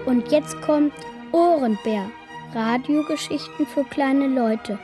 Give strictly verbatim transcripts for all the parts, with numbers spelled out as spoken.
Und jetzt kommt Ohrenbär. Radiogeschichten für kleine Leute.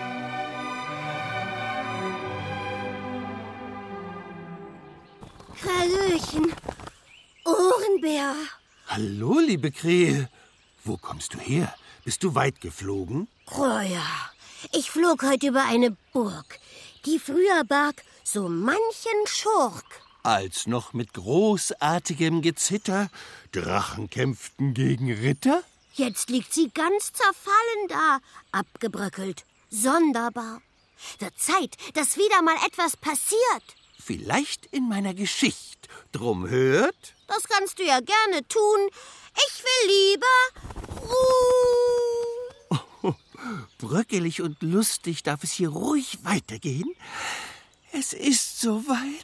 Hallöchen, Ohrenbär. Hallo, liebe Krähe. Wo kommst du her? Bist du weit geflogen? Oh ja, ich flog heute über eine Burg, die früher barg so manchen Schurk. Als noch mit großartigem Gezitter Drachen kämpften gegen Ritter? Jetzt liegt sie ganz zerfallen da, abgebröckelt. Sonderbar. Wird Zeit, dass wieder mal etwas passiert. Vielleicht in meiner Geschichte. Drum hört. Das kannst du ja gerne tun. Ich will lieber Ruhe. Oh, bröckelig und lustig darf es hier ruhig weitergehen. Es ist soweit.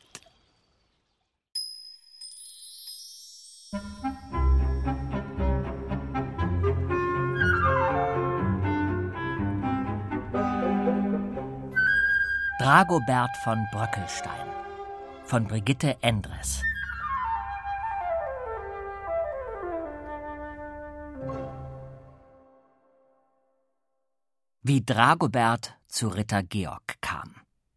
Dragobert von Bröckelstein von Brigitte Endres. Wie Dragobert zu Ritter Georg kam.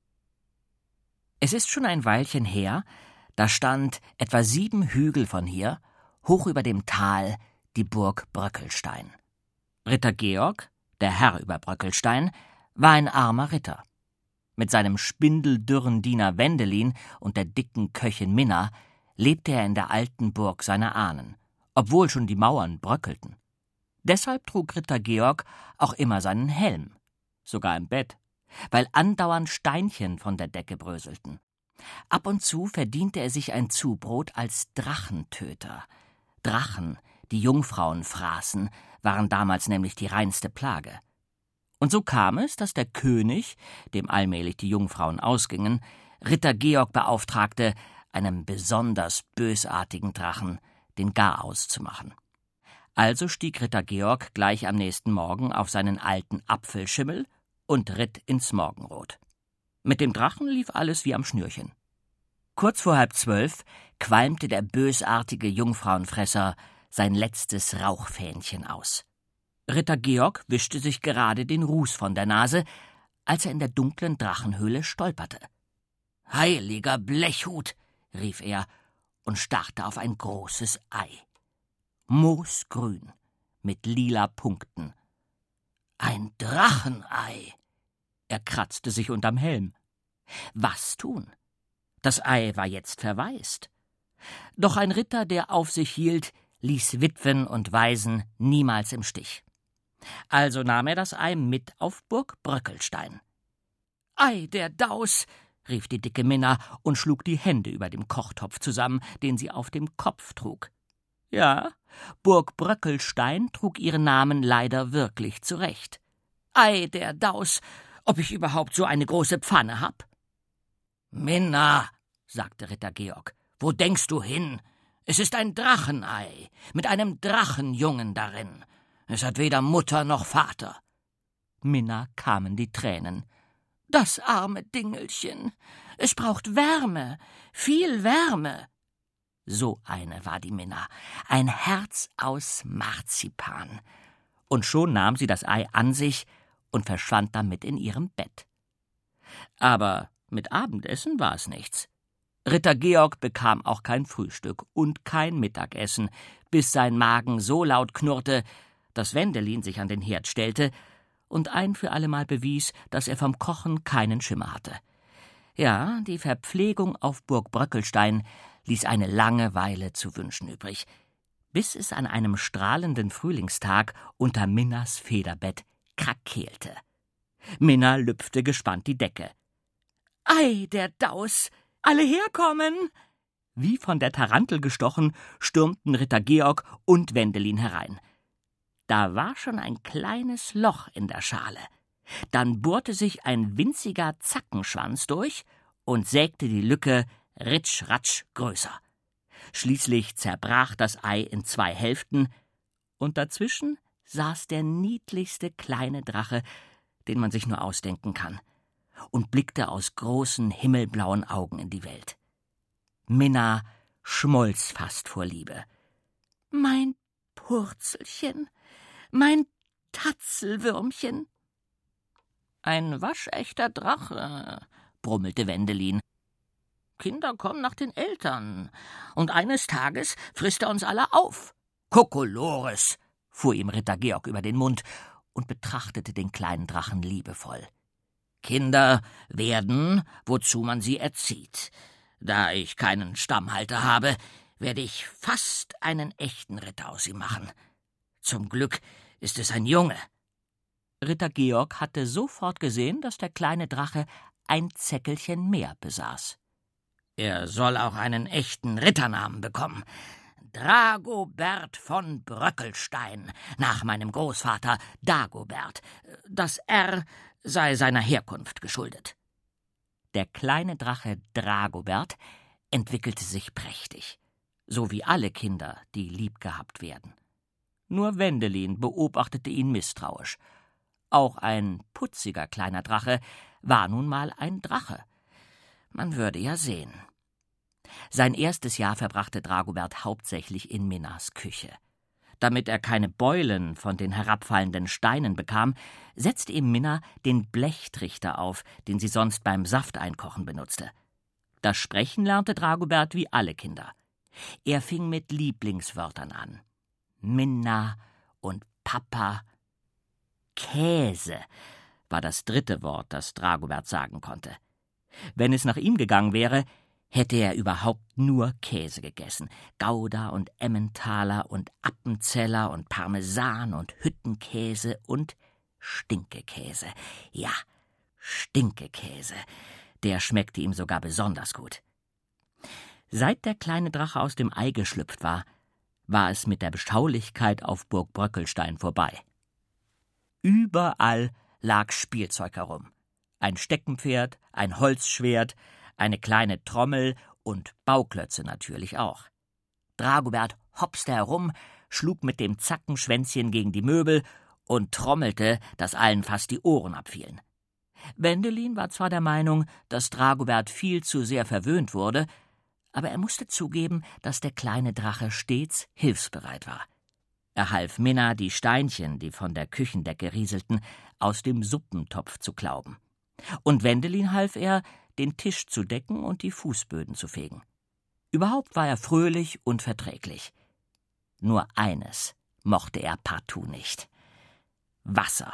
Es ist schon ein Weilchen her, da stand etwa sieben Hügel von hier, hoch über dem Tal, die Burg Bröckelstein. Ritter Georg, der Herr über Bröckelstein, war ein armer Ritter. Mit seinem spindeldürren Diener Wendelin und der dicken Köchin Minna lebte er in der alten Burg seiner Ahnen, obwohl schon die Mauern bröckelten. Deshalb trug Ritter Georg auch immer seinen Helm, sogar im Bett, weil andauernd Steinchen von der Decke bröselten. Ab und zu verdiente er sich ein Zubrot als Drachentöter. Drachen, die Jungfrauen fraßen, waren damals nämlich die reinste Plage. Und so kam es, dass der König, dem allmählich die Jungfrauen ausgingen, Ritter Georg beauftragte, einem besonders bösartigen Drachen den Garaus zu machen. Also stieg Ritter Georg gleich am nächsten Morgen auf seinen alten Apfelschimmel und ritt ins Morgenrot. Mit dem Drachen lief alles wie am Schnürchen. Kurz vor halb zwölf qualmte der bösartige Jungfrauenfresser sein letztes Rauchfähnchen aus. Ritter Georg wischte sich gerade den Ruß von der Nase, als er in der dunklen Drachenhöhle stolperte. »Heiliger Blechhut«, rief er und starrte auf ein großes Ei. Moosgrün, mit lila Punkten. »Ein Drachenei«, er kratzte sich unterm Helm. Was tun? Das Ei war jetzt verwaist. Doch ein Ritter, der auf sich hielt, ließ Witwen und Waisen niemals im Stich. Also nahm er das Ei mit auf Burg Bröckelstein. »Ei, der Daus«, rief die dicke Minna und schlug die Hände über dem Kochtopf zusammen, den sie auf dem Kopf trug. Ja, Burg Bröckelstein trug ihren Namen leider wirklich zurecht. »Ei, der Daus, ob ich überhaupt so eine große Pfanne hab?« »Minna«, sagte Ritter Georg, »wo denkst du hin? Es ist ein Drachenei mit einem Drachenjungen darin. Es hat weder Mutter noch Vater.« Minna kamen die Tränen. »Das arme Dingelchen, es braucht Wärme, viel Wärme.« So eine war die Minna, ein Herz aus Marzipan. Und schon nahm sie das Ei an sich und verschwand damit in ihrem Bett. Aber mit Abendessen war es nichts. Ritter Georg bekam auch kein Frühstück und kein Mittagessen, bis sein Magen so laut knurrte, dass Wendelin sich an den Herd stellte und ein für allemal bewies, dass er vom Kochen keinen Schimmer hatte. Ja, die Verpflegung auf Burg Bröckelstein ließ eine lange Weile zu wünschen übrig, bis es an einem strahlenden Frühlingstag unter Minnas Federbett krakeelte. Minna lüpfte gespannt die Decke. »Ei, der Daus, alle herkommen!« Wie von der Tarantel gestochen, stürmten Ritter Georg und Wendelin herein. Da war schon ein kleines Loch in der Schale. Dann bohrte sich ein winziger Zackenschwanz durch und sägte die Lücke ritsch-ratsch größer. Schließlich zerbrach das Ei in zwei Hälften, und dazwischen saß der niedlichste kleine Drache, den man sich nur ausdenken kann, und blickte aus großen himmelblauen Augen in die Welt. Minna schmolz fast vor Liebe. »Mein Purzelchen, mein Tatzelwürmchen. »Ein waschechter Drache«, brummelte Wendelin. »Kinder kommen nach den Eltern, und eines Tages frisst er uns alle auf.« »Kokolores«, fuhr ihm Ritter Georg über den Mund und betrachtete den kleinen Drachen liebevoll. »Kinder werden, wozu man sie erzieht. Da ich keinen Stammhalter habe, werde ich fast einen echten Ritter aus ihm machen. Zum Glück ist es ein Junge.« Ritter Georg hatte sofort gesehen, dass der kleine Drache ein Zeckelchen mehr besaß. »Er soll auch einen echten Ritternamen bekommen. Dragobert von Bröckelstein, nach meinem Großvater Dagobert. Das R sei seiner Herkunft geschuldet.« Der kleine Drache Dragobert entwickelte sich prächtig, so wie alle Kinder, die lieb gehabt werden. Nur Wendelin beobachtete ihn misstrauisch. Auch ein putziger kleiner Drache war nun mal ein Drache. Man würde ja sehen. Sein erstes Jahr verbrachte Dragobert hauptsächlich in Minnas Küche. Damit er keine Beulen von den herabfallenden Steinen bekam, setzte ihm Minna den Blechtrichter auf, den sie sonst beim Safteinkochen benutzte. Das Sprechen lernte Dragobert wie alle Kinder. Er fing mit Lieblingswörtern an. Minna und Papa. Käse war das dritte Wort, das Dragobert sagen konnte. Wenn es nach ihm gegangen wäre, hätte er überhaupt nur Käse gegessen. Gouda und Emmentaler und Appenzeller und Parmesan und Hüttenkäse und Stinkekäse. Ja, Stinkekäse. Der schmeckte ihm sogar besonders gut. Seit der kleine Drache aus dem Ei geschlüpft war, war es mit der Beschaulichkeit auf Burg Bröckelstein vorbei. Überall lag Spielzeug herum. Ein Steckenpferd, ein Holzschwert, eine kleine Trommel und Bauklötze natürlich auch. Dragobert hopste herum, schlug mit dem Zackenschwänzchen gegen die Möbel und trommelte, dass allen fast die Ohren abfielen. Wendelin war zwar der Meinung, dass Dragobert viel zu sehr verwöhnt wurde, aber er musste zugeben, dass der kleine Drache stets hilfsbereit war. Er half Minna, die Steinchen, die von der Küchendecke rieselten, aus dem Suppentopf zu klauben. Und Wendelin half er, den Tisch zu decken und die Fußböden zu fegen. Überhaupt war er fröhlich und verträglich. Nur eines mochte er partout nicht: Wasser.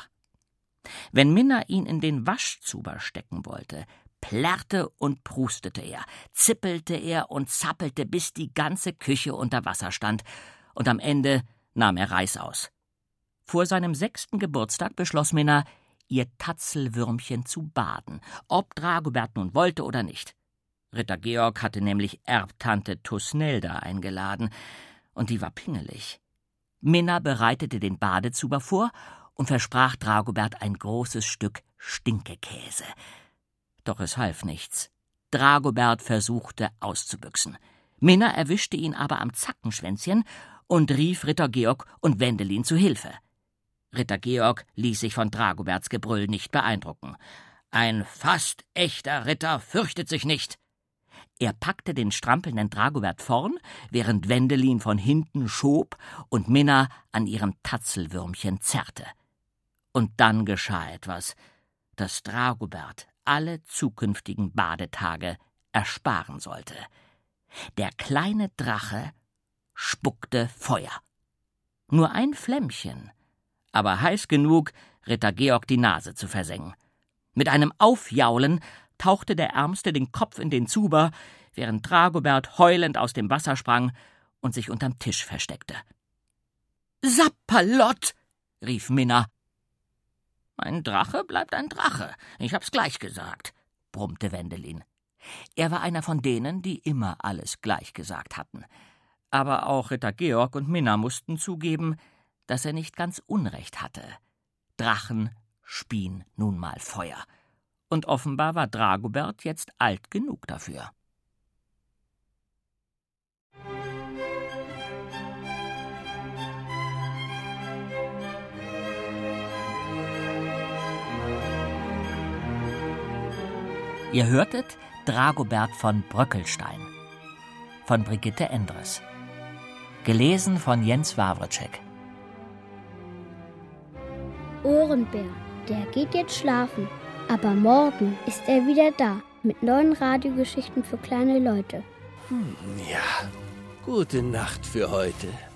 Wenn Minna ihn in den Waschzuber stecken wollte, plärrte und prustete er, zippelte er und zappelte, bis die ganze Küche unter Wasser stand, und am Ende nahm er Reißaus. Vor seinem sechsten Geburtstag beschloss Minna, ihr Tatzelwürmchen zu baden, ob Dragobert nun wollte oder nicht. Ritter Georg hatte nämlich Erbtante Tusnelda eingeladen, und die war pingelig. Minna bereitete den Badezuber vor und versprach Dragobert ein großes Stück Stinkekäse. Doch es half nichts. Dragobert versuchte auszubüchsen. Minna erwischte ihn aber am Zackenschwänzchen und rief Ritter Georg und Wendelin zu Hilfe. Ritter Georg ließ sich von Dragoberts Gebrüll nicht beeindrucken. Ein fast echter Ritter fürchtet sich nicht. Er packte den strampelnden Dragobert vorn, während Wendelin von hinten schob und Minna an ihrem Tatzelwürmchen zerrte. Und dann geschah etwas, das Dragobert alle zukünftigen Badetage ersparen sollte. Der kleine Drache spuckte Feuer. Nur ein Flämmchen, aber heiß genug, Ritter Georg die Nase zu versengen. Mit einem Aufjaulen tauchte der Ärmste den Kopf in den Zuber, während Dragobert heulend aus dem Wasser sprang und sich unterm Tisch versteckte. »Sapperlott«, rief Minna. »Ein Drache bleibt ein Drache, ich hab's gleich gesagt«, brummte Wendelin. Er war einer von denen, die immer alles gleich gesagt hatten. Aber auch Ritter Georg und Minna mussten zugeben, dass er nicht ganz Unrecht hatte. Drachen spien nun mal Feuer. Und offenbar war Dragobert jetzt alt genug dafür. Ihr hörtet Dragobert von Bröckelstein von Brigitte Endres. Gelesen von Jens Wawrczyk. Ohrenbär, der geht jetzt schlafen. Aber morgen ist er wieder da mit neuen Radiogeschichten für kleine Leute. Hm, ja, gute Nacht für heute.